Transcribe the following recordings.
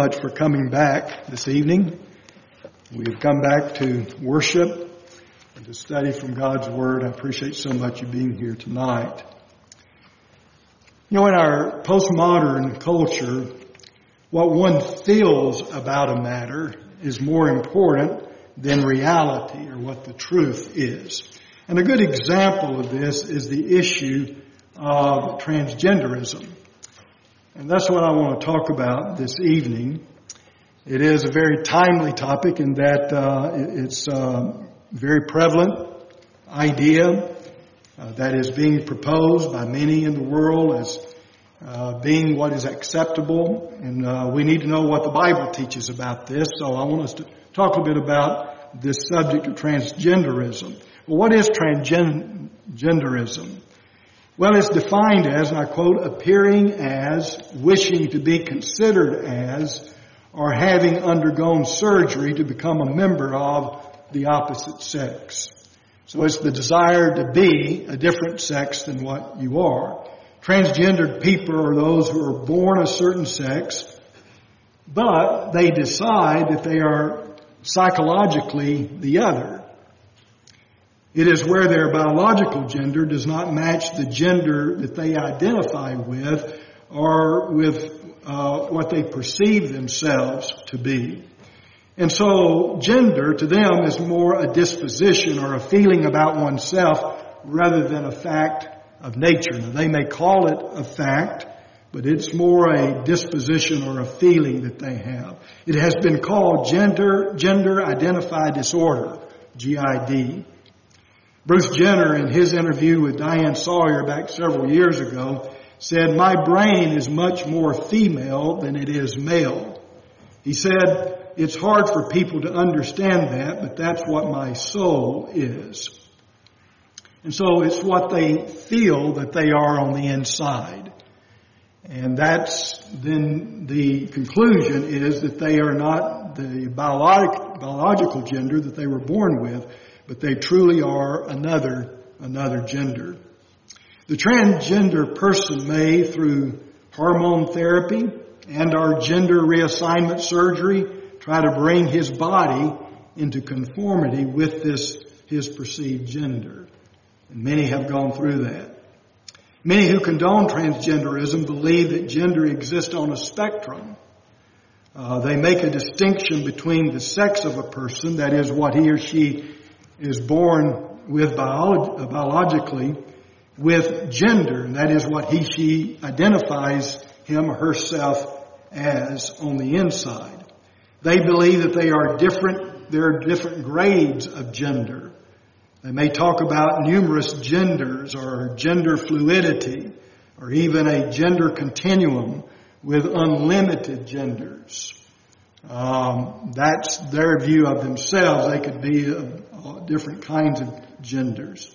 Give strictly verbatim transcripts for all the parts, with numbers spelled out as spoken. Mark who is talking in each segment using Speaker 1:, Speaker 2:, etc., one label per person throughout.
Speaker 1: much for coming back this evening. We've come back to worship and to study from God's Word. I appreciate so much you being here tonight. You know, in our postmodern culture, what one feels about a matter is more important than reality or what the truth is. And a good example of this is the issue of transgenderism. And that's what I want to talk about this evening. It is a very timely topic in that uh, it's a very prevalent idea uh, that is being proposed by many in the world as uh, being what is acceptable. And uh, we need to know what the Bible teaches about this. So I want us to talk a bit about this subject of transgenderism. Well, what is transgenderism? Well, it's defined as, and I quote, appearing as, wishing to be considered as, or having undergone surgery to become a member of the opposite sex. So it's the desire to be a different sex than what you are. Transgendered people are those who are born a certain sex, but they decide that they are psychologically the other. It is where their biological gender does not match the gender that they identify with or with uh, what they perceive themselves to be. And so gender to them is more a disposition or a feeling about oneself rather than a fact of nature. Now, they may call it a fact, but it's more a disposition or a feeling that they have. It has been called gender, gender identified disorder, G I D. Bruce Jenner, in his interview with Diane Sawyer back several years ago, said, "My brain is much more female than it is male." He said, "It's hard for people to understand that, but that's what my soul is." And so it's what they feel that they are on the inside. And that's then the conclusion is that they are not the biologic, biological gender that they were born with, but they truly are another, another gender. The transgender person may, through hormone therapy and our gender reassignment surgery, try to bring his body into conformity with this, his perceived gender. And many have gone through that. Many who condone transgenderism believe that gender exists on a spectrum. Uh, they make a distinction between the sex of a person, that is what he or she is born with biolog- biologically, with gender, and that is what he, she identifies him or herself as on the inside. They believe that they are different, there are different grades of gender. They may talk about numerous genders or gender fluidity or even a gender continuum with unlimited genders. Um, that's their view of themselves. They could be uh, different kinds of genders.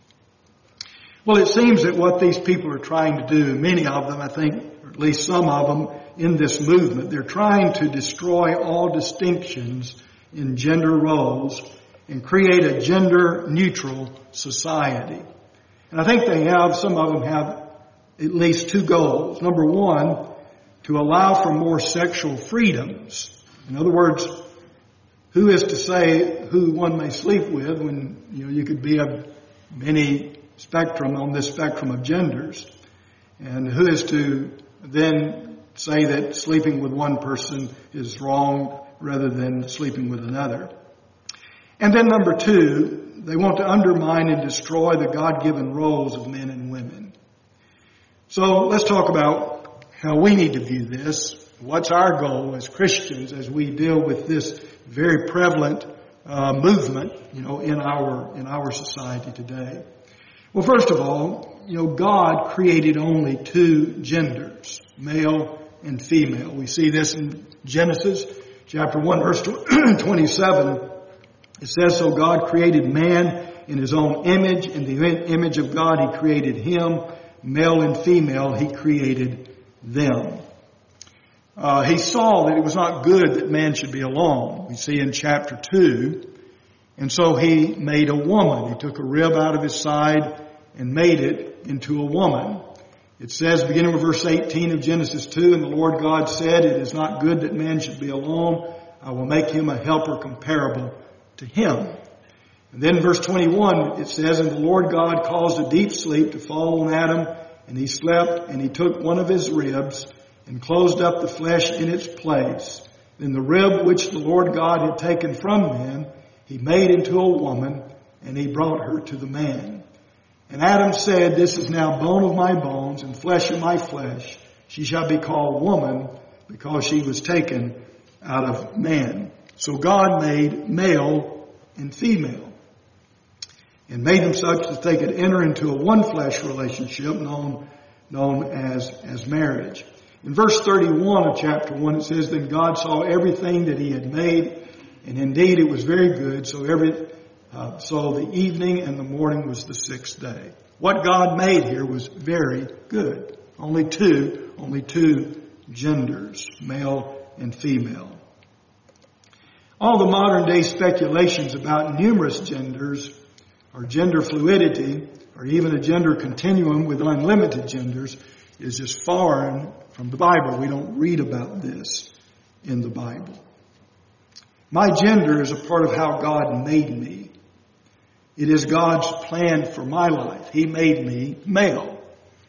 Speaker 1: Well, it seems that what these people are trying to do, many of them, I think, or at least some of them in this movement, they're trying to destroy all distinctions in gender roles and create a gender-neutral society. And I think they have, some of them have at least two goals. Number one, to allow for more sexual freedoms. In other words, who is to say who one may sleep with when, you know, you could be of many spectrum on this spectrum of genders? And who is to then say that sleeping with one person is wrong rather than sleeping with another? And then number two, they want to undermine and destroy the God-given roles of men and women. So let's talk about how we need to view this. What's our goal as Christians as we deal with this very prevalent uh, movement, you know, in our in our society today? Well, first of all, you know, God created only two genders, male and female. We see this in Genesis chapter one, verse twenty-seven. It says, "So God created man in his own image. In the image of God he created him. Male and female he created them." Uh, he saw that it was not good that man should be alone. We see in chapter two. And so he made a woman. He took a rib out of his side and made it into a woman. It says, beginning with verse eighteen of Genesis two, and the Lord God said, it is not good that man should be alone. I will make him a helper comparable to him. And then verse twenty-one, it says, and the Lord God caused a deep sleep to fall on Adam, and he slept, and he took one of his ribs and closed up the flesh in its place. Then the rib which the Lord God had taken from man, he made into a woman, and he brought her to the man. And Adam said, this is now bone of my bones and flesh of my flesh. She shall be called woman, because she was taken out of man. So God made male and female, and made them such that they could enter into a one flesh relationship known, known as, as marriage. In verse thirty-one of chapter one, it says, then God saw everything that he had made, and indeed it was very good. So every, uh, so the evening and the morning was the sixth day. What God made here was very good. Only two, only two genders, male and female. All the modern day speculations about numerous genders, or gender fluidity, or even a gender continuum with unlimited genders, is just foreign from the Bible. We don't read about this in the Bible. My gender is a part of how God made me. It is God's plan for my life. He made me male.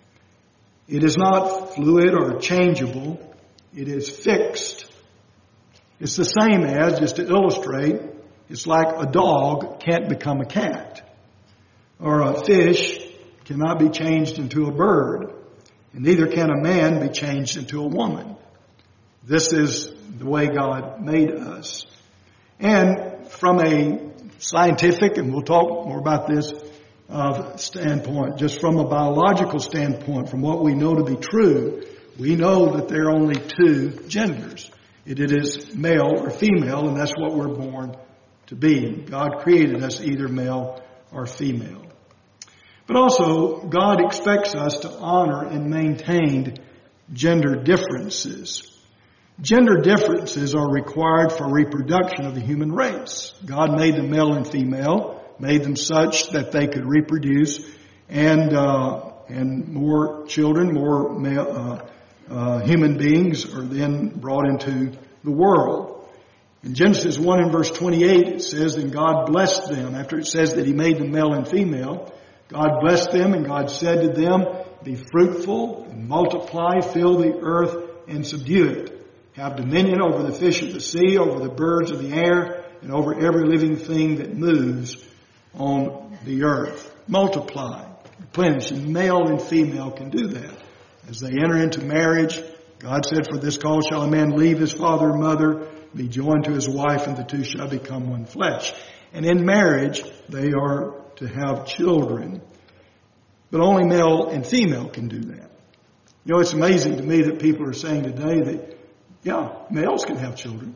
Speaker 1: It is not fluid or changeable. It is fixed. It's the same as, just to illustrate, it's like a dog can't become a cat. Or a fish cannot be changed into a bird. And neither can a man be changed into a woman. This is the way God made us. And from a scientific, and we'll talk more about this, uh, standpoint, just from a biological standpoint, from what we know to be true, we know that there are only two genders. It is male or female, and that's what we're born to be. God created us either male or female. But also, God expects us to honor and maintain gender differences. Gender differences are required for reproduction of the human race. God made them male and female, made them such that they could reproduce, and uh, and more children, more male, uh, uh, human beings are then brought into the world. In Genesis one and verse twenty-eight, it says, "Then God blessed them." After it says that He made them male and female, God blessed them, and God said to them, "Be fruitful and multiply, fill the earth and subdue it. Have dominion over the fish of the sea, over the birds of the air, and over every living thing that moves on the earth." Multiply, replenish, and male and female can do that. As they enter into marriage, God said, "For this cause shall a man leave his father and mother, be joined to his wife, and the two shall become one flesh." And in marriage, they are to have children. But only male and female can do that. You know, it's amazing to me that people are saying today that, yeah, males can have children.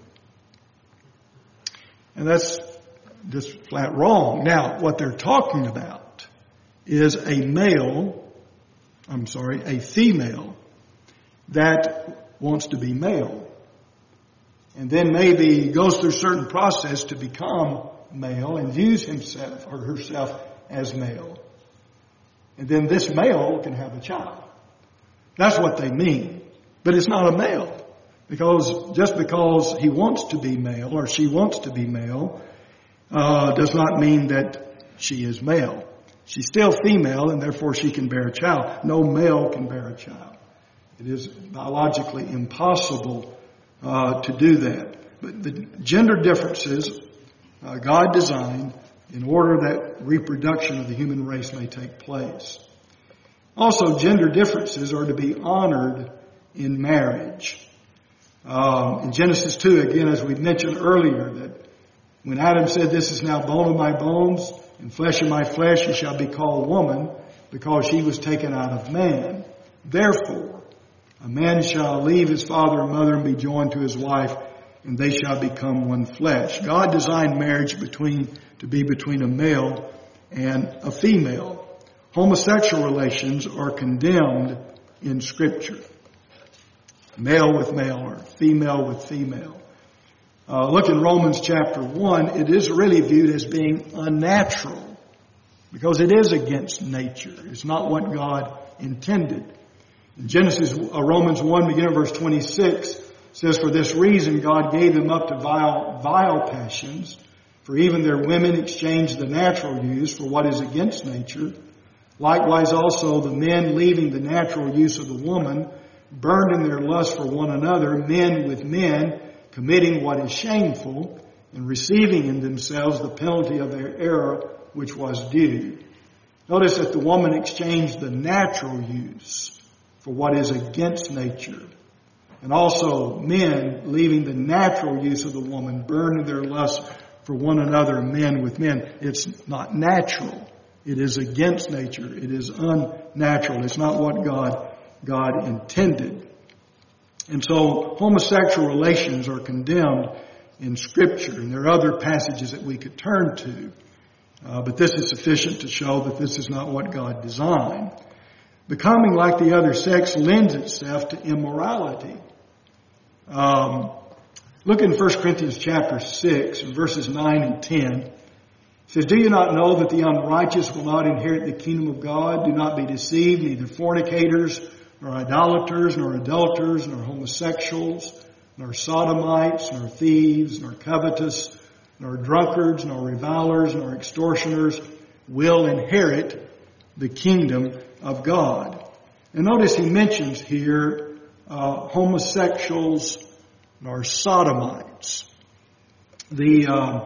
Speaker 1: And that's just flat wrong. Now, what they're talking about is a male, I'm sorry, a female that wants to be male. And then maybe goes through a certain process to become male and views himself or herself as male. And then this male can have a child. That's what they mean. But it's not a male. Because just because he wants to be male or she wants to be male uh, does not mean that she is male. She's still female, and therefore she can bear a child. No male can bear a child. It is biologically impossible uh, to do that. But the gender differences uh, God designed in order that reproduction of the human race may take place. Also, gender differences are to be honored in marriage. Um, in Genesis two, again, as we mentioned earlier, that when Adam said, "This is now bone of my bones and flesh of my flesh, she shall be called woman, because she was taken out of man. Therefore, a man shall leave his father and mother and be joined to his wife, and they shall become one flesh." God designed marriage between to be between a male and a female. Homosexual relations are condemned in Scripture. Male with male or female with female. Uh, look in Romans chapter one. It is really viewed as being unnatural because it is against nature. It's not what God intended. In Genesis, uh, Romans one, beginning of verse twenty-six, says, "For this reason God gave them up to vile, vile passions, for even their women exchanged the natural use for what is against nature. Likewise also the men, leaving the natural use of the woman, burned in their lust for one another, men with men, committing what is shameful, and receiving in themselves the penalty of their error which was due." Notice that the woman exchanged the natural use for what is against nature. And also men, leaving the natural use of the woman, burned in their lust for one another, men with men. It's not natural. It is against nature. It is unnatural. It's not what God, God intended. And so homosexual relations are condemned in Scripture. And there are other passages that we could turn to. Uh, but this is sufficient to show that this is not what God designed. Becoming like the other sex lends itself to immorality. Um, look in First Corinthians chapter six, verses nine and ten. It says, "Do you not know that the unrighteous will not inherit the kingdom of God? Do not be deceived, neither fornicators, nor idolaters, nor adulterers, nor homosexuals, nor sodomites, nor thieves, nor covetous, nor drunkards, nor revilers, nor extortioners will inherit the kingdom of God." And notice he mentions here uh, homosexuals nor sodomites. The uh,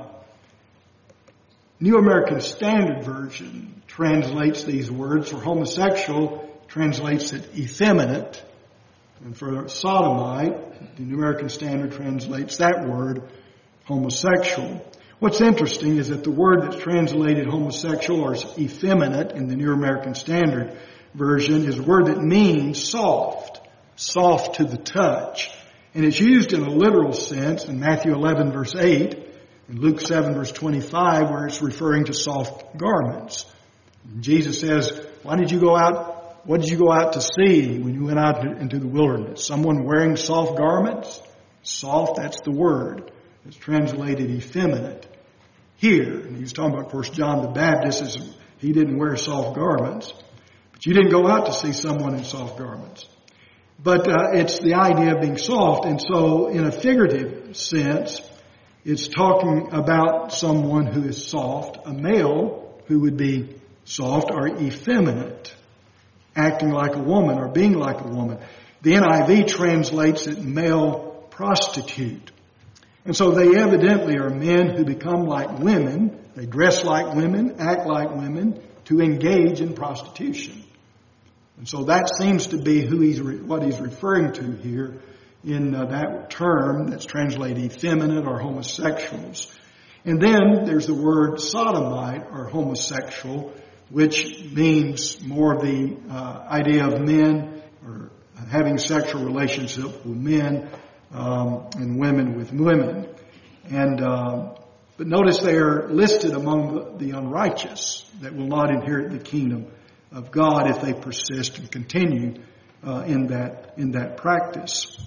Speaker 1: New American Standard Version translates these words. For homosexual, translates it effeminate. And for sodomite, the New American Standard translates that word homosexual. What's interesting is that the word that's translated homosexual or effeminate in the New American Standard Version is a word that means soft, soft to the touch. And it's used in a literal sense in Matthew eleven verse eight, and Luke seven verse twenty-five, where it's referring to soft garments. And Jesus says, why did you go out, what did you go out to see when you went out into the wilderness? Someone wearing soft garments? Soft, that's the word. It's translated effeminate here. And he's talking about, of course, John the Baptist. Is, he didn't wear soft garments. But you didn't go out to see someone in soft garments. But uh, it's the idea of being soft. And so in a figurative sense, it's talking about someone who is soft, a male who would be soft or effeminate, acting like a woman or being like a woman. The N I V translates it male prostitute. And so they evidently are men who become like women. They dress like women, act like women, to engage in prostitution. And so that seems to be who he's re- what he's referring to here in uh, that term that's translated effeminate or homosexuals. And then there's the word sodomite or homosexual, which means more the uh, idea of men or having sexual relationships with men um, and women with women. And uh, but notice they are listed among the, the unrighteous that will not inherit the kingdom of God if they persist and continue uh, in that in that practice.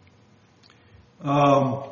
Speaker 1: Um,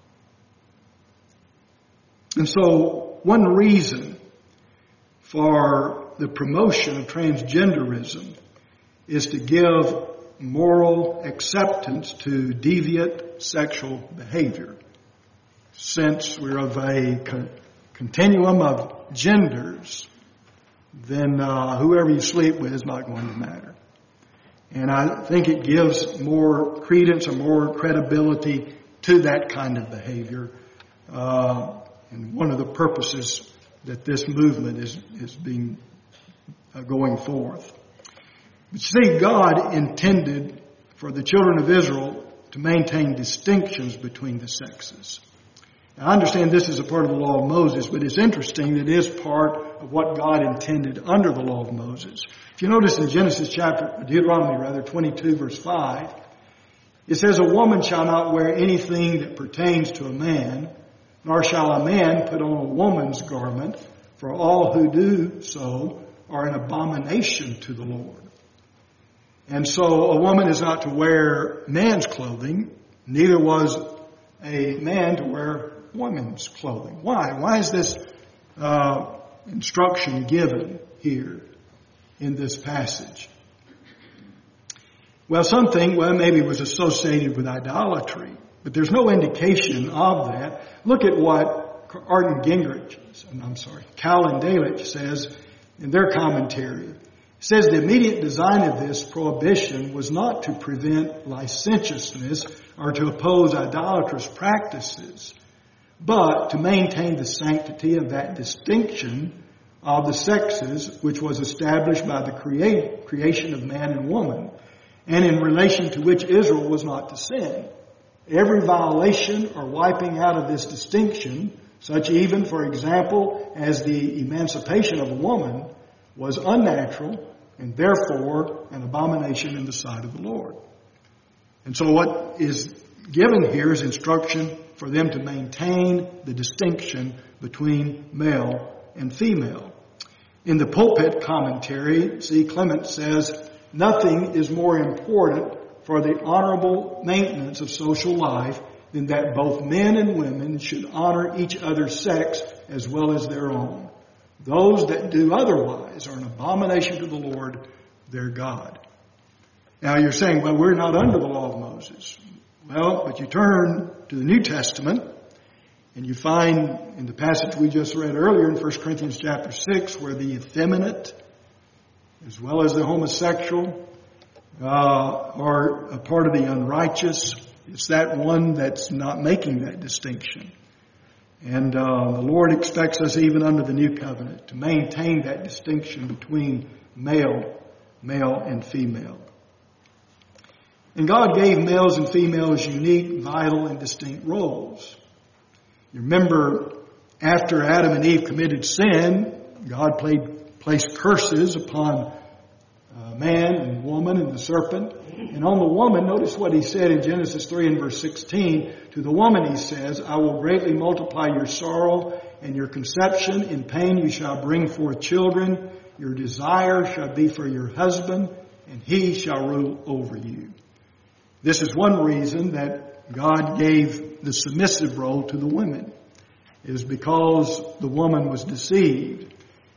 Speaker 1: and so one reason for the promotion of transgenderism is to give moral acceptance to deviant sexual behavior. Since we're of a con- continuum of genders, then uh, whoever you sleep with is not going to matter. And I think it gives more credence or more credibility to that kind of behavior. Uh, and one of the purposes that this movement is, is being uh, going forth. But see, God intended for the children of Israel to maintain distinctions between the sexes. Now, I understand this is a part of the law of Moses, but it's interesting that it is part of what God intended under the law of Moses. If you notice in Genesis chapter, Deuteronomy rather, twenty-two verse five, it says, "A woman shall not wear anything that pertains to a man, nor shall a man put on a woman's garment, for all who do so are an abomination to the Lord." And so a woman is not to wear man's clothing, neither was a man to wear women's clothing. Why? Why is this uh, instruction given here in this passage? Well, some think, well, maybe it was associated with idolatry, but there's no indication of that. Look at what Arden Gingrich, I'm sorry, Calvin Delitzsch says in their commentary. It says the immediate design of this prohibition was not to prevent licentiousness or to oppose idolatrous practices, but to maintain the sanctity of that distinction of the sexes which was established by the create, creation of man and woman, and in relation to which Israel was not to sin. Every violation or wiping out of this distinction, such even, for example, as the emancipation of a woman, was unnatural and therefore an abomination in the sight of the Lord. And so what is given here is instruction for them to maintain the distinction between male and female. In the pulpit commentary, C. Clement says, nothing is more important for the honorable maintenance of social life than that both men and women should honor each other's sex as well as their own. Those that do otherwise are an abomination to the Lord their God. Now you're saying, well, we're not under the law of Moses. Well, but you turn to the New Testament and you find in the passage we just read earlier in First Corinthians chapter six where the effeminate as well as the homosexual uh, are a part of the unrighteous. It's that one that's not making that distinction. And uh, the Lord expects us even under the new covenant to maintain that distinction between male, male and female. And God gave males and females unique, vital, and distinct roles. You remember, after Adam and Eve committed sin, God played, placed curses upon uh, man and woman and the serpent. And on the woman, notice what he said in Genesis three and verse sixteen. To the woman he says, I will greatly multiply your sorrow and your conception. In pain you shall bring forth children. Your desire shall be for your husband, and he shall rule over you. This is one reason that God gave the submissive role to the women, is because the woman was deceived.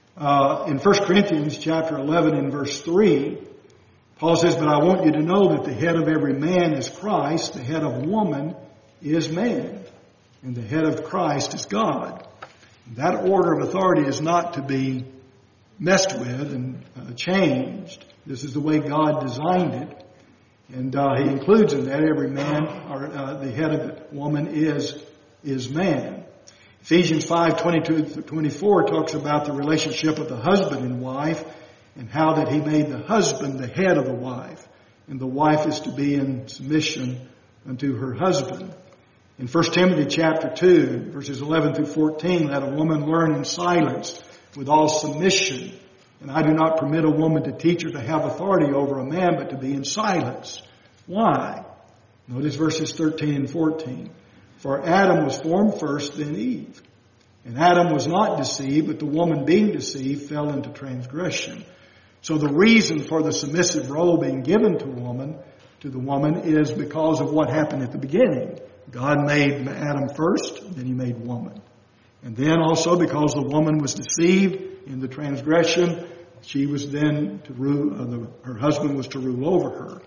Speaker 1: Uh, in First Corinthians chapter eleven and verse three, Paul says, but I want you to know that the head of every man is Christ, the head of woman is man, and the head of Christ is God. That order of authority is not to be messed with and uh, changed. This is the way God designed it. And uh, he includes in that every man, or uh, the head of the woman is, is man. Ephesians five, twenty-two through twenty-four talks about the relationship of the husband and wife, and how that he made the husband the head of the wife, and the wife is to be in submission unto her husband. In First Timothy chapter two, verses eleven through fourteen, let a woman learn in silence with all submission. And I do not permit a woman to teach her to have authority over a man, but to be in silence. Why? Notice verses thirteen and fourteen. For Adam was formed first, then Eve. And Adam was not deceived, but the woman being deceived fell into transgression. So the reason for the submissive role being given to woman, to the woman is because of what happened at the beginning. God made Adam first, then he made woman. And then also because the woman was deceived in the transgression, she was then to rule, uh, the, her husband was to rule over her.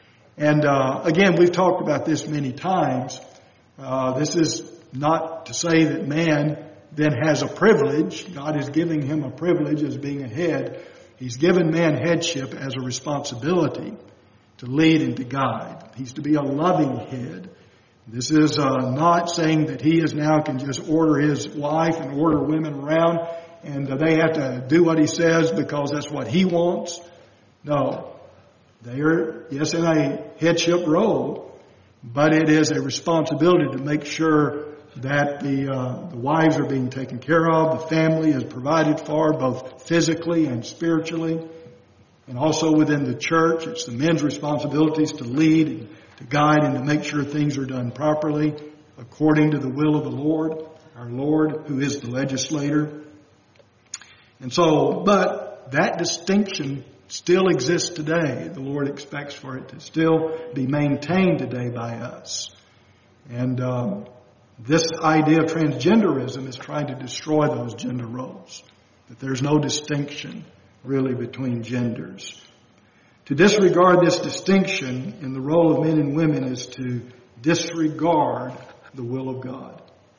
Speaker 1: And uh, again, we've talked about this many times. Uh, this is not to say that man then has a privilege. God is giving him a privilege as being a head. He's given man headship as a responsibility to lead and to guide. He's to be a loving head. This is uh, not saying that he is now can just order his wife and order women around and uh, they have to do what he says because that's what he wants. No. They are, yes, in a headship role, but it is a responsibility to make sure that the, uh, the wives are being taken care of, the family is provided for, both physically and spiritually. And also within the church, it's the men's responsibilities to lead and to guide and to make sure things are done properly according to the will of the Lord, our Lord, who is the legislator. And so, but that distinction still exists today. The Lord expects for it to still be maintained today by us. And um, this idea of transgenderism is trying to destroy those gender roles, that there's no distinction really between genders. To disregard this distinction in the role of men and women is to disregard the will of God.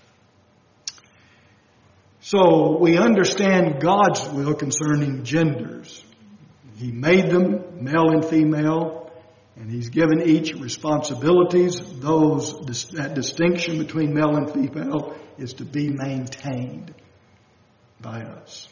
Speaker 1: So we understand God's will concerning genders. He made them male and female, and He's given each responsibilities. Those, that distinction between male and female is to be maintained by us.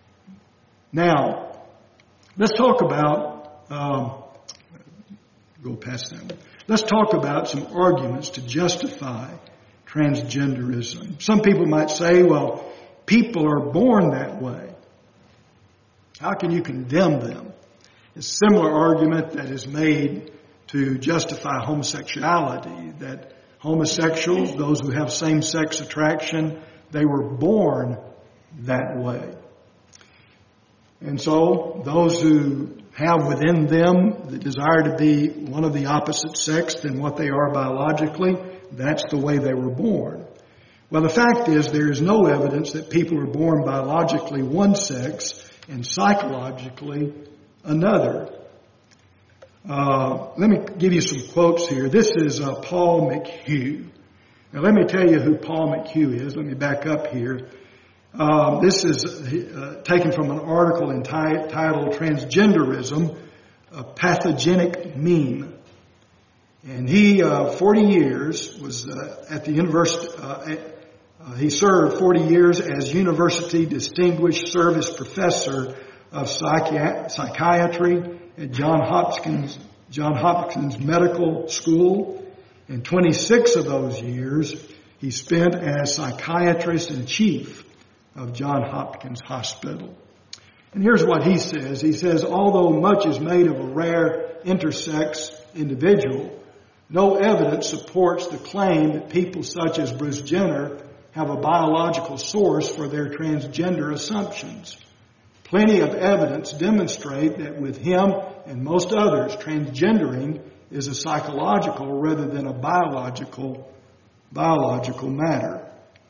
Speaker 1: Now, let's talk about, um, go past that one. Let's talk about some arguments to justify transgenderism. Some people might say, well, people are born that way. How can you condemn them? It's a similar argument that is made to justify homosexuality, that homosexuals, those who have same-sex attraction, they were born that way. And so those who have within them the desire to be one of the opposite sex than what they are biologically, that's the way they were born. Well, the fact is there is no evidence that people are born biologically one sex and psychologically another. Uh, let me give you some quotes here. This is uh, Paul McHugh. Now let me tell you who Paul McHugh is. Let me back up here. Uh, this is uh, taken from an article enti- titled Transgenderism, a Pathogenic Meme. And he, uh, forty years, was uh, at the university, uh, at, uh, he served forty years as University Distinguished Service Professor of Psychi- Psychiatry at John Hopkins, John Hopkins Medical School. And twenty-six of those years he spent as psychiatrist in chief of John Hopkins Hospital. And here's what he says. He says, although much is made of a rare intersex individual, no evidence supports the claim that people such as Bruce Jenner have a biological source for their transgender assumptions. Plenty of evidence demonstrate that with him and most others, transgendering is a psychological rather than a biological biological matter.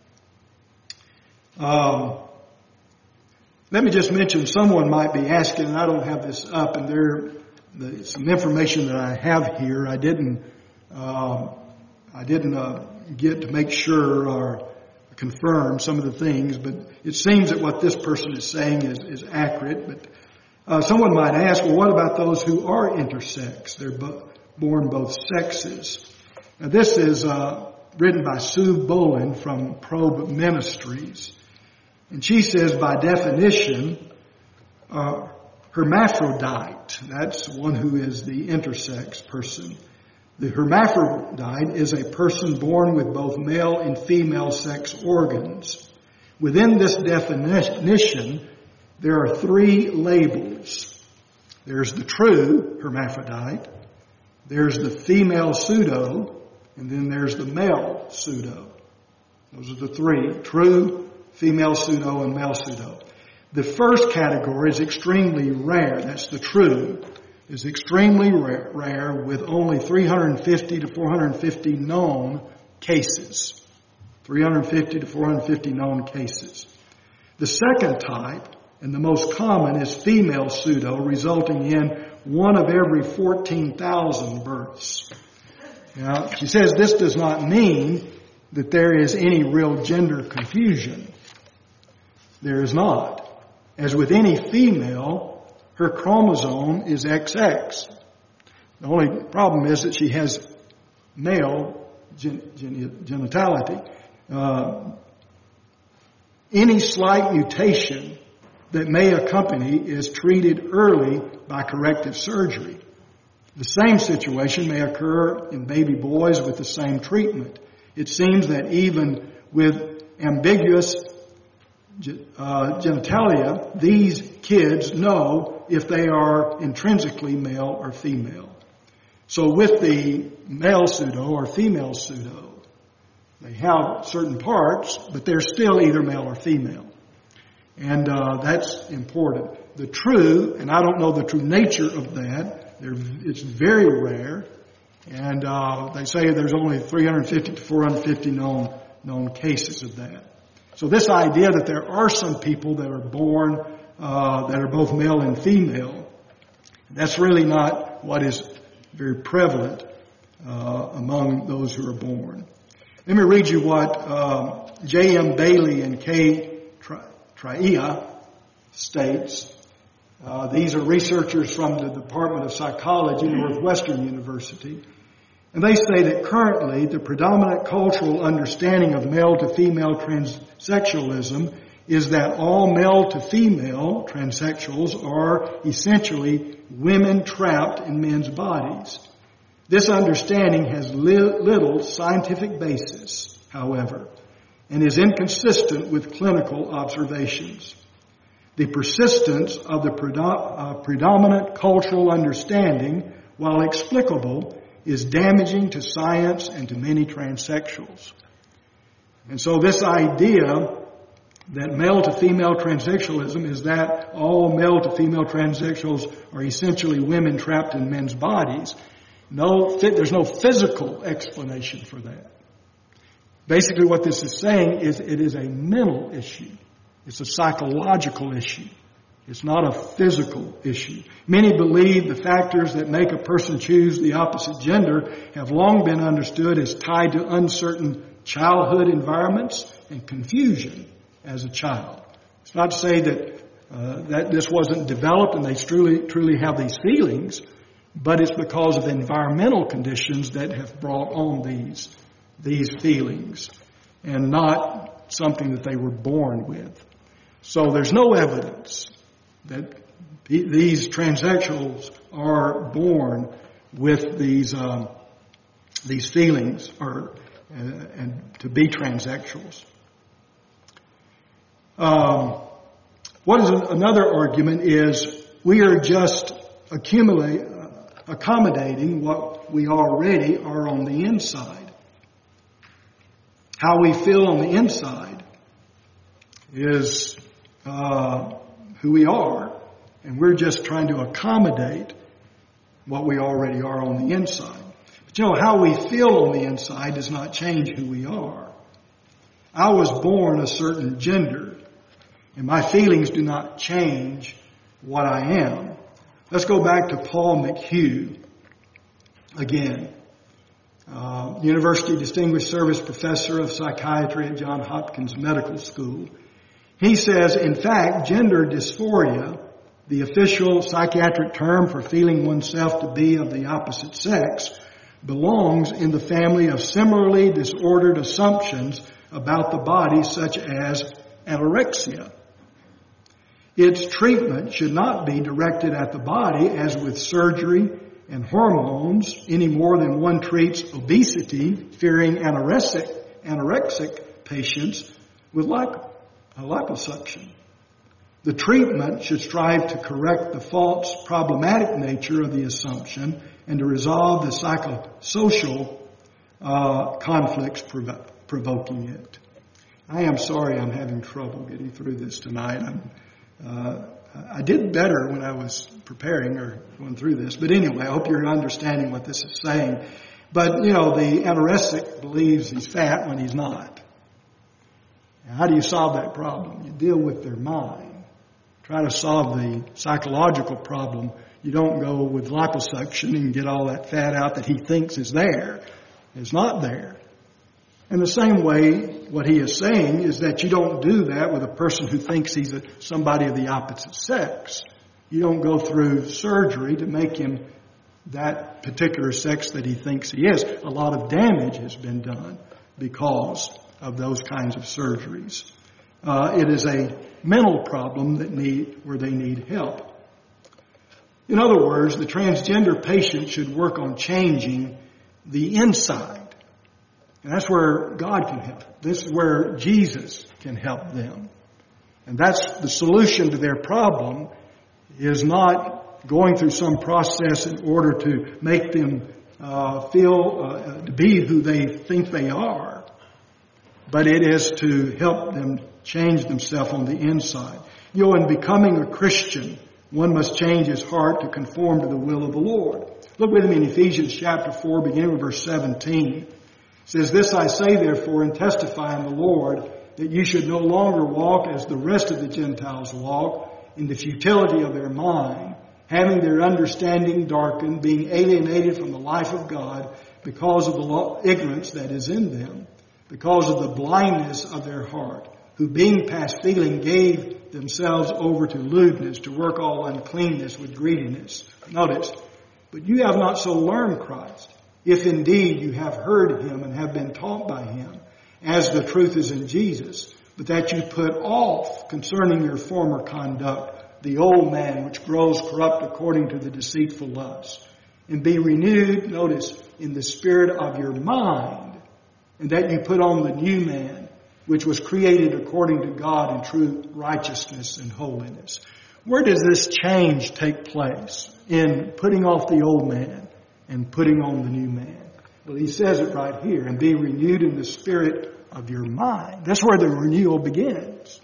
Speaker 1: Um, let me just mention, someone might be asking, and I don't have this up, and there, the, some information that I have here, I didn't, uh, I didn't uh, get to make sure or confirm some of the things, but it seems that what this person is saying is, is accurate. But uh, someone might ask, well, what about those who are intersex? They're bo- born both sexes. Now, this is uh, written by Sue Bolin from Probe Ministries. And she says, by definition, uh, hermaphrodite, that's one who is the intersex person. The hermaphrodite is a person born with both male and female sex organs. Within this definition, there are three labels. There's the true hermaphrodite, there's the female pseudo, and then there's the male pseudo. Those are the three: true, female pseudo, and male pseudo. The first category is extremely rare. That's the true. Is extremely rare, rare with only three hundred fifty to four hundred fifty known cases. three hundred fifty to four hundred fifty known cases. The second type, and the most common, is female pseudo, resulting in one of every fourteen thousand births. Now, she says this does not mean that there is any real gender confusion. There is not. As with any female, her chromosome is X X. The only problem is that she has male gen- gen- genitality. Uh, any slight mutation that may accompany is treated early by corrective surgery. The same situation may occur in baby boys with the same treatment. It seems that even with ambiguous uh, genitalia, these kids know if they are intrinsically male or female. So with the male pseudo or female pseudo, they have certain parts, but they're still either male or female. And uh, that's important. The true, and I don't know the true nature of that, they're, it's very rare. And uh, they say there's only three hundred fifty to four hundred fifty known, known cases of that. So this idea that there are some people that are born, uh, that are both male and female, That's really not what is very prevalent uh, among those who are born. Let me read you what uh, J M Bailey and K. Traia states. Uh, these are researchers from the Department of Psychology at Northwestern University. And they say that currently the predominant cultural understanding of male to female transsexualism is that all male to female transsexuals are essentially women trapped in men's bodies. This understanding has li- little scientific basis, however, and is inconsistent with clinical observations. The persistence of the predo- uh, predominant cultural understanding, while explicable, is damaging to science and to many transsexuals. And so this idea that male to female transsexualism is that all male to female transsexuals are essentially women trapped in men's bodies. No, there's no physical explanation for that. Basically what this is saying is it is a mental issue. It's a psychological issue. It's not a physical issue. Many believe the factors that make a person choose the opposite gender have long been understood as tied to uncertain childhood environments and confusion as a child. It's not to say that uh, that this wasn't developed and they truly truly have these feelings, but it's because of environmental conditions that have brought on these these feelings and not something that they were born with. So there's no evidence that these transsexuals are born with these um, these feelings or uh, and to be transsexuals. Um, what is another argument is we are just accumulate, uh, accommodating what we already are on the inside. How we feel on the inside is uh, who we are, and we're just trying to accommodate what we already are on the inside. But you know, how we feel on the inside does not change who we are. I was born a certain gender, and my feelings do not change what I am. Let's go back to Paul McHugh again. Uh, University Distinguished Service Professor of Psychiatry at Johns Hopkins Medical School. He says, in fact, gender dysphoria, the official psychiatric term for feeling oneself to be of the opposite sex, belongs in the family of similarly disordered assumptions about the body, such as anorexia. Its treatment should not be directed at the body, as with surgery and hormones, any more than one treats obesity, fearing anorexic, anorexic patients with lipo, liposuction. The treatment should strive to correct the false, problematic nature of the assumption and to resolve the psychosocial uh, conflicts prov- provoking it. I am sorry I'm having trouble getting through this tonight. I'm, uh, I did better when I was preparing or going through this. But anyway, I hope you're understanding what this is saying. But, you know, the anorexic believes he's fat when he's not. Now, how do you solve that problem? You deal with their mind. Try to solve the psychological problem. You don't go with liposuction and get all that fat out that he thinks is there. It's not there. In the same way, what he is saying is that you don't do that with a person who thinks he's a, somebody of the opposite sex. You don't go through surgery to make him that particular sex that he thinks he is. A lot of damage has been done because of those kinds of surgeries. Uh, it is a mental problem that need where they need help. In other words, the transgender patient should work on changing the inside. And that's where God can help. This is where Jesus can help them. And that's the solution to their problem, is not going through some process in order to make them uh, feel uh, to be who they think they are, but it is to help them change themselves on the inside. You know, in becoming a Christian, one must change his heart to conform to the will of the Lord. Look with me in Ephesians chapter four, beginning with verse seventeen. It says, "This I say therefore and testify in the Lord, that you should no longer walk as the rest of the Gentiles walk, in the futility of their mind, having their understanding darkened, being alienated from the life of God because of the law, ignorance that is in them, because of the blindness of their heart, who being past feeling gave themselves over to lewdness, to work all uncleanness with greediness. Notice, but you have not so learned Christ, if indeed you have heard him and have been taught by him, as the truth is in Jesus, but that you put off concerning your former conduct the old man which grows corrupt according to the deceitful lusts, and be renewed, notice, in the spirit of your mind, and that you put on the new man, which was created according to God in true righteousness and holiness. Where does this change take place? In putting off the old man and putting on the new man. Well, he says it right here, and be renewed in the spirit of your mind. That's where the renewal begins.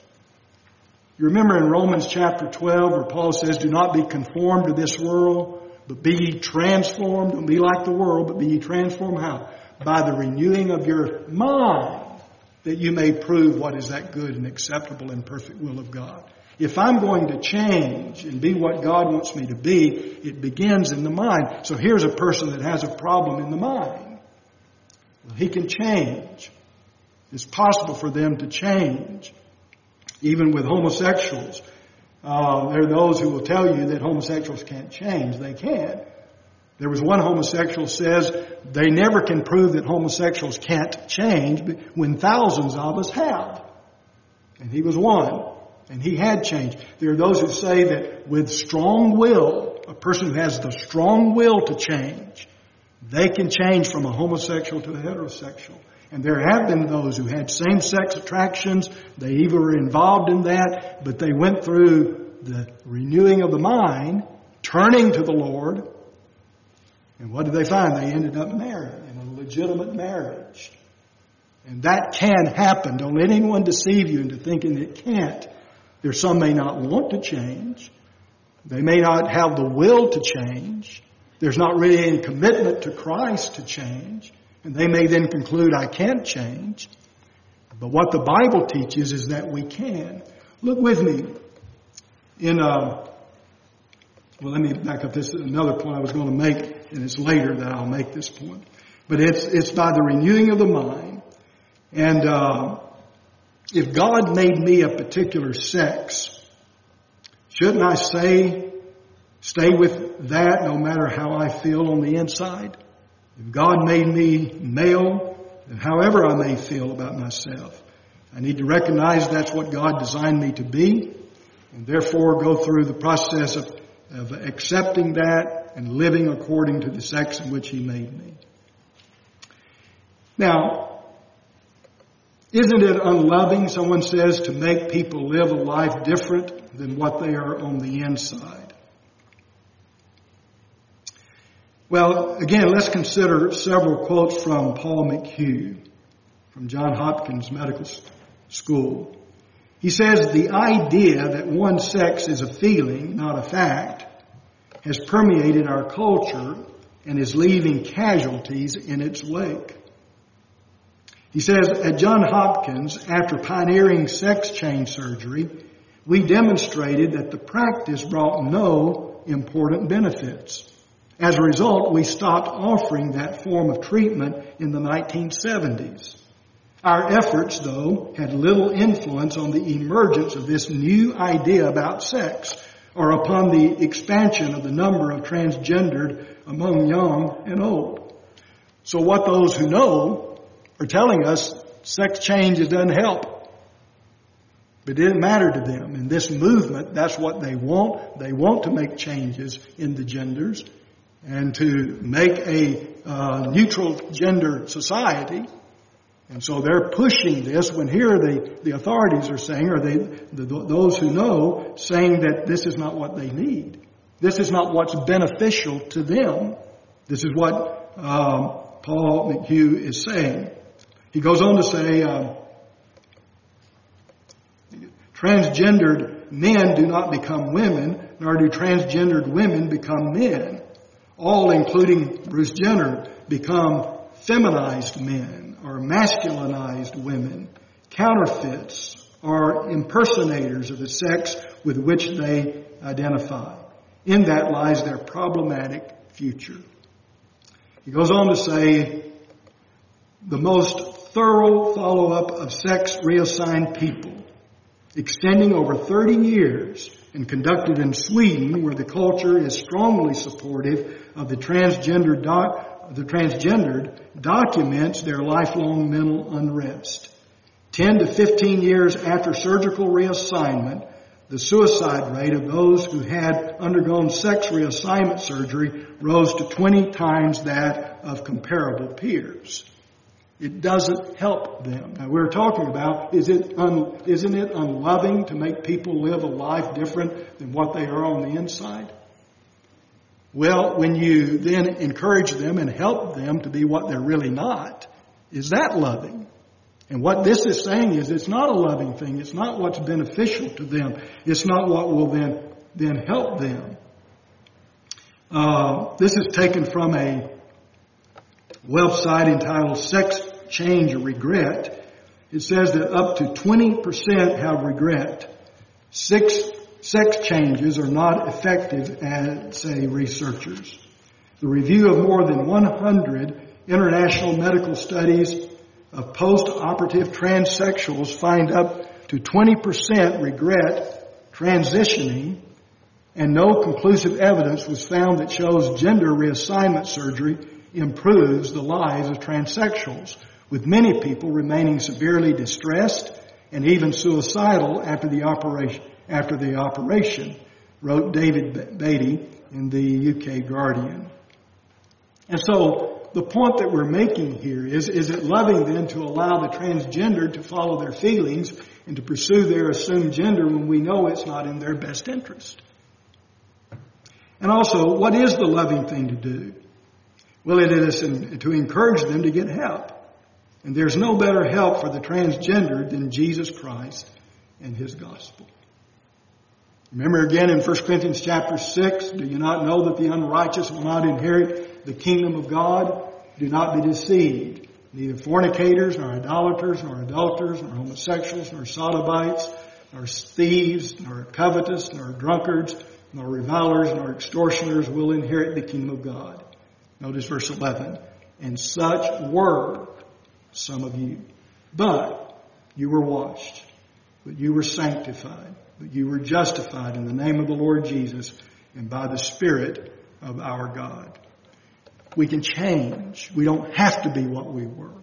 Speaker 1: You remember in Romans chapter twelve where Paul says, do not be conformed to this world, but be ye transformed. Don't be like the world, but be ye transformed how? By the renewing of your mind, that you may prove what is that good and acceptable and perfect will of God. If I'm going to change and be what God wants me to be, it begins in the mind. So here's a person that has a problem in the mind. Well, he can change. It's possible for them to change. Even with homosexuals, uh, there are those who will tell you that homosexuals can't change. They can. There was one homosexual says they never can prove that homosexuals can't change when thousands of us have. And he was one. And he had changed. There are those who say that with strong will, a person who has the strong will to change, they can change from a homosexual to a heterosexual. And there have been those who had same-sex attractions. They even were involved in that, but they went through the renewing of the mind, turning to the Lord. And what did they find? They ended up married in a legitimate marriage. And that can happen. Don't let anyone deceive you into thinking it can't. There's some may not want to change. They may not have the will to change. There's not really any commitment to Christ to change. And they may then conclude, I can't change. But what the Bible teaches is that we can. Look with me in, uh, well, let me back up. This is another point I was going to make, and it's later that I'll make this point. But it's, it's by the renewing of the mind. And, uh, if God made me a particular sex, shouldn't I say, stay with that no matter how I feel on the inside? If God made me male, then however I may feel about myself, I need to recognize that's what God designed me to be, and therefore go through the process of, of accepting that and living according to the sex in which He made me. Now, isn't it unloving, someone says, to make people live a life different than what they are on the inside? Well, again, let's consider several quotes from Paul McHugh from Johns Hopkins Medical School. He says, the idea that one sex is a feeling, not a fact, has permeated our culture and is leaving casualties in its wake. He says, at Johns Hopkins, after pioneering sex change surgery, we demonstrated that the practice brought no important benefits. As a result, we stopped offering that form of treatment in the nineteen seventies. Our efforts, though, had little influence on the emergence of this new idea about sex or upon the expansion of the number of transgendered among young and old. So what those who know are telling us sex change doesn't help. But it didn't matter to them. In this movement, that's what they want. They want to make changes in the genders and to make a uh, neutral gender society. And so they're pushing this when here the, the authorities are saying, or they, the, those who know, saying that this is not what they need. This is not what's beneficial to them. This is what um, Paul McHugh is saying. He goes on to say, uh, transgendered men do not become women, nor do transgendered women become men. All, including Bruce Jenner, become feminized men or masculinized women, counterfeits or impersonators of the sex with which they identify. In that lies their problematic future. He goes on to say, the most thorough follow-up of sex reassigned people, extending over thirty years and conducted in Sweden, where the culture is strongly supportive of the transgender doc, the transgendered, documents their lifelong mental unrest. ten to fifteen years after surgical reassignment, the suicide rate of those who had undergone sex reassignment surgery rose to twenty times that of comparable peers. It doesn't help them. Now we're talking about, is it un, isn't it unloving to make people live a life different than what they are on the inside? Well, when you then encourage them and help them to be what they're really not, is that loving? And what this is saying is it's not a loving thing. It's not what's beneficial to them. It's not what will then, then help them. Uh, this is taken from a website entitled Sex Change or Regret. It says that up to twenty percent have regret. Six sex changes are not effective, as say researchers. The review of more than one hundred international medical studies of post-operative transsexuals find up to twenty percent regret transitioning, and no conclusive evidence was found that shows gender reassignment surgery improves the lives of transsexuals, with many people remaining severely distressed and even suicidal after the operation, after the operation, wrote David Beatty in the U K Guardian. And so the point that we're making here is, is it loving then to allow the transgender to follow their feelings and to pursue their assumed gender when we know it's not in their best interest? And also, what is the loving thing to do? Well, it is to encourage them to get help. And there's no better help for the transgendered than Jesus Christ and His gospel. Remember again in First Corinthians chapter six, do you not know that the unrighteous will not inherit the kingdom of God? Do not be deceived. Neither fornicators, nor idolaters, nor adulterers, nor homosexuals, nor sodomites, nor thieves, nor covetous, nor drunkards, nor revilers, nor extortioners will inherit the kingdom of God. Notice verse eleven. And such were some of you. But you were washed. But you were sanctified. But you were justified in the name of the Lord Jesus and by the Spirit of our God. We can change. We don't have to be what we were.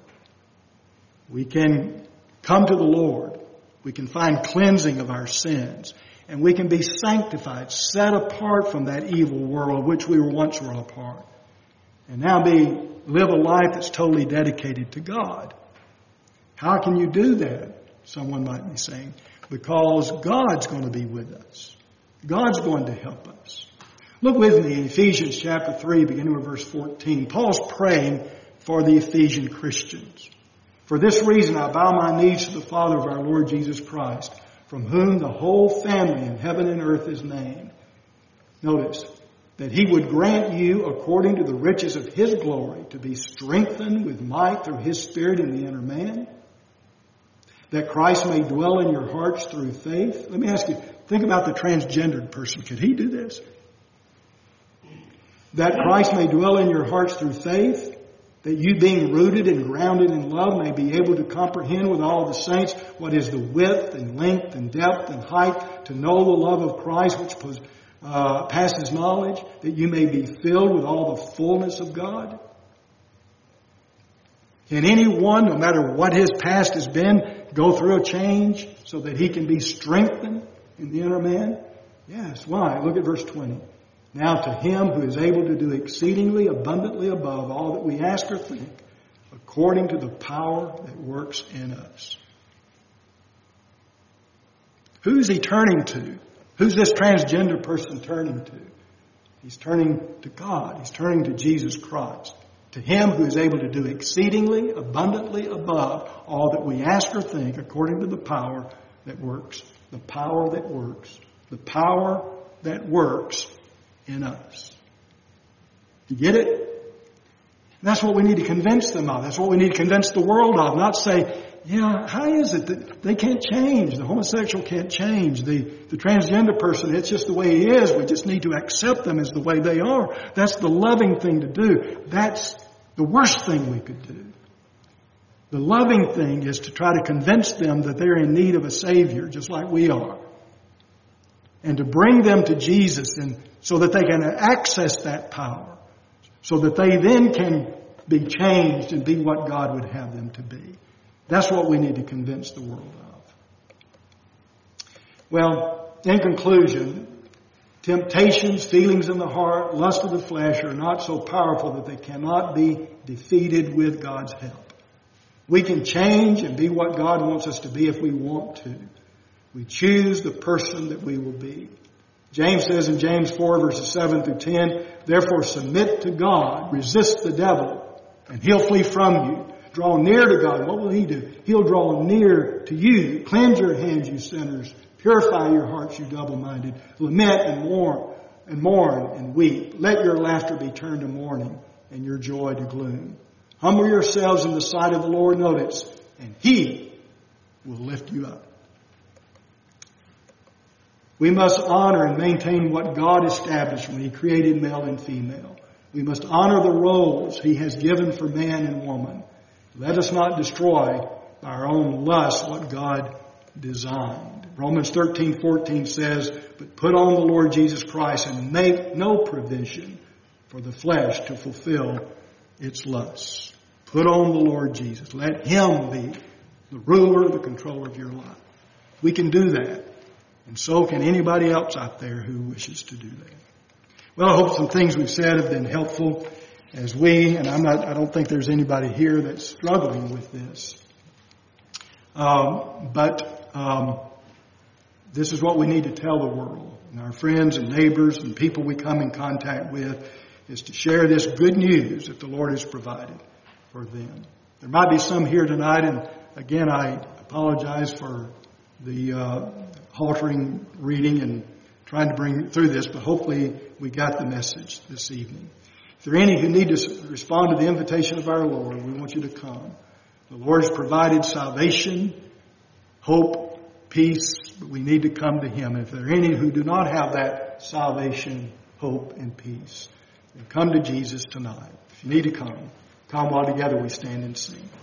Speaker 1: We can come to the Lord. We can find cleansing of our sins. And we can be sanctified, set apart from that evil world which we were once were a part. And now be live a life that's totally dedicated to God. How can you do that? Someone might be saying. Because God's going to be with us. God's going to help us. Look with me in Ephesians chapter three, beginning with verse fourteen. Paul's praying for the Ephesian Christians. For this reason I bow my knees to the Father of our Lord Jesus Christ, from whom the whole family in heaven and earth is named. Notice, that He would grant you, according to the riches of His glory, to be strengthened with might through His Spirit in the inner man, that Christ may dwell in your hearts through faith. Let me ask you, think about the transgendered person. Could he do this? That Christ may dwell in your hearts through faith, that you being rooted and grounded in love may be able to comprehend with all the saints what is the width and length and depth and height, to know the love of Christ which uh, passes knowledge, that you may be filled with all the fullness of God. Can anyone, no matter what his past has been, go through a change so that he can be strengthened in the inner man? Yes. Why? Look at verse twenty. Now to Him who is able to do exceedingly abundantly above all that we ask or think, according to the power that works in us. Who's he turning to? Who's this transgender person turning to? He's turning to God. He's turning to Jesus Christ. To Him who is able to do exceedingly abundantly above all that we ask or think, according to the power that works. The power that works. The power that works in us. You get it? And that's what we need to convince them of. That's what we need to convince the world of. Not say, yeah, how is it that they can't change? The homosexual can't change. The, the transgender person, it's just the way he is. We just need to accept them as the way they are. That's the loving thing to do. That's the worst thing we could do. The loving thing is to try to convince them that they're in need of a Savior, just like we are. And to bring them to Jesus and so that they can access that power. So that they then can be changed and be what God would have them to be. That's what we need to convince the world of. Well, in conclusion, temptations, feelings in the heart, lust of the flesh are not so powerful that they cannot be defeated with God's help. We can change and be what God wants us to be if we want to. We choose the person that we will be. James says in James four verses seven through ten, therefore submit to God, resist the devil, and he'll flee from you. Draw near to God. What will he do? He'll draw near to you. Cleanse your hands, you sinners. Purify your hearts, you double-minded. Lament and mourn and mourn and weep. Let your laughter be turned to mourning and your joy to gloom. Humble yourselves in the sight of the Lord, notice, and He will lift you up. We must honor and maintain what God established when He created male and female. We must honor the roles He has given for man and woman. Let us not destroy by our own lust what God designed. Romans thirteen fourteen says, but put on the Lord Jesus Christ and make no provision for the flesh to fulfill its lusts. Put on the Lord Jesus. Let Him be the ruler, the controller of your life. We can do that. And so can anybody else out there who wishes to do that. Well, I hope some things we've said have been helpful as we, and I'm not, I don't think there's anybody here that's struggling with this. Um, but um, this is what we need to tell the world. And our friends and neighbors and people we come in contact with is to share this good news that the Lord has provided for them. There might be some here tonight, and again, I apologize for the uh, haltering reading and trying to bring through this, but hopefully we got the message this evening. If there are any who need to respond to the invitation of our Lord, we want you to come. The Lord has provided salvation, hope, peace, but we need to come to Him. And if there are any who do not have that salvation, hope, and peace, then come to Jesus tonight. If you need to come, come while together we stand and sing.